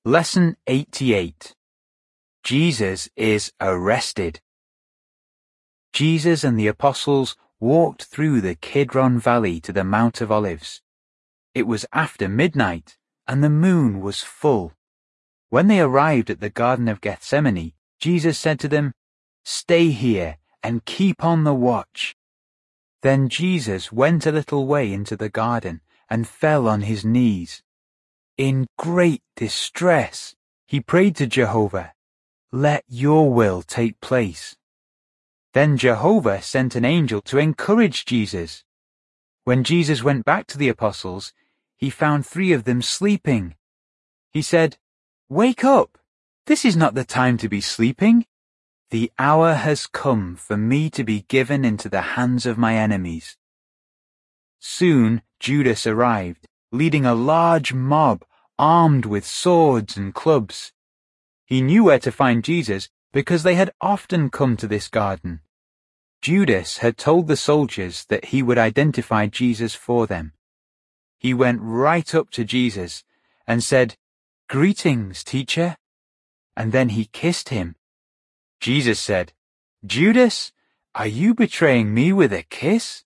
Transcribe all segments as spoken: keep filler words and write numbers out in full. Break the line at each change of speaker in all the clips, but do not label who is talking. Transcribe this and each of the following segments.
Lesson eighty-eight. Jesus is arrested. Jesus and the apostles walked through the Kidron Valley to the Mount of Olives. It was after midnight, and the moon was full. When they arrived at the Garden of Gethsemane, Jesus said to them, "Stay here and keep on the watch." Then Jesus went a little way into the garden and fell on his knees. In great distress, he prayed to Jehovah, "Let your will take place." Then Jehovah sent an angel to encourage Jesus. When Jesus went back to the apostles, he found three of them sleeping. He said, "Wake up! This is not the time to be sleeping. The hour has come for me to be given into the hands of my enemies." Soon Judas arrived, leading a large mob armed with swords and clubs. He knew where to find Jesus because they had often come to this garden. Judas had told the soldiers that he would identify Jesus for them. He went right up to Jesus and said, "Greetings, teacher." And then he kissed him. Jesus said, "Judas, are you betraying me with a kiss?"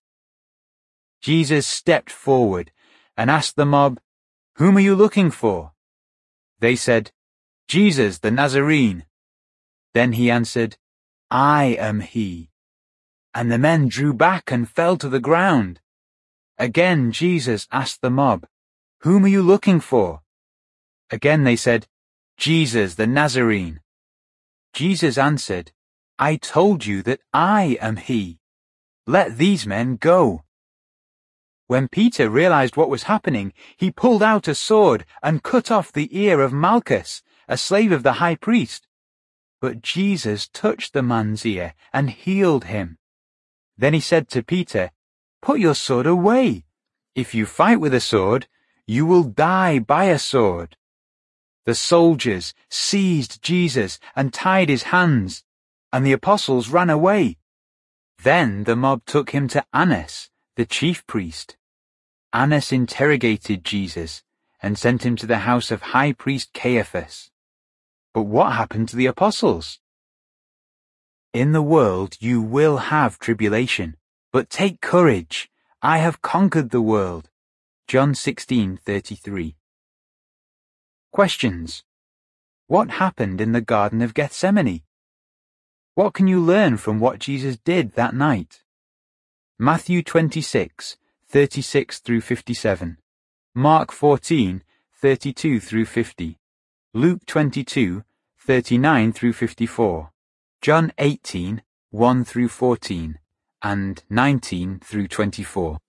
Jesus stepped forward and asked the mob, "Whom are you looking for?" They said, "Jesus the Nazarene." Then he answered, "I am he." And the men drew back and fell to the ground. Again Jesus asked the mob, "Whom are you looking for?" Again they said, "Jesus the Nazarene." Jesus answered, "I told you that I am he. Let these men go." When Peter realized what was happening, he pulled out a sword and cut off the ear of Malchus, a slave of the high priest. But Jesus touched the man's ear and healed him. Then he said to Peter, "Put your sword away. If you fight with a sword, you will die by a sword." The soldiers seized Jesus and tied his hands, and the apostles ran away. Then the mob took him to Annas, the chief priest. Annas interrogated Jesus and sent him to the house of high priest Caiaphas. But what happened to the apostles? "In the world you will have tribulation, but take courage. I have conquered the world." John sixteen thirty-three. Questions. What happened in the Garden of Gethsemane? What can you learn from what Jesus did that night? Matthew twenty-six, thirty-six through fifty-seven. Mark fourteen, thirty-two through fifty. Luke twenty-two, thirty-nine through fifty-four. John eighteen, one through fourteen, and nineteen through twenty-four.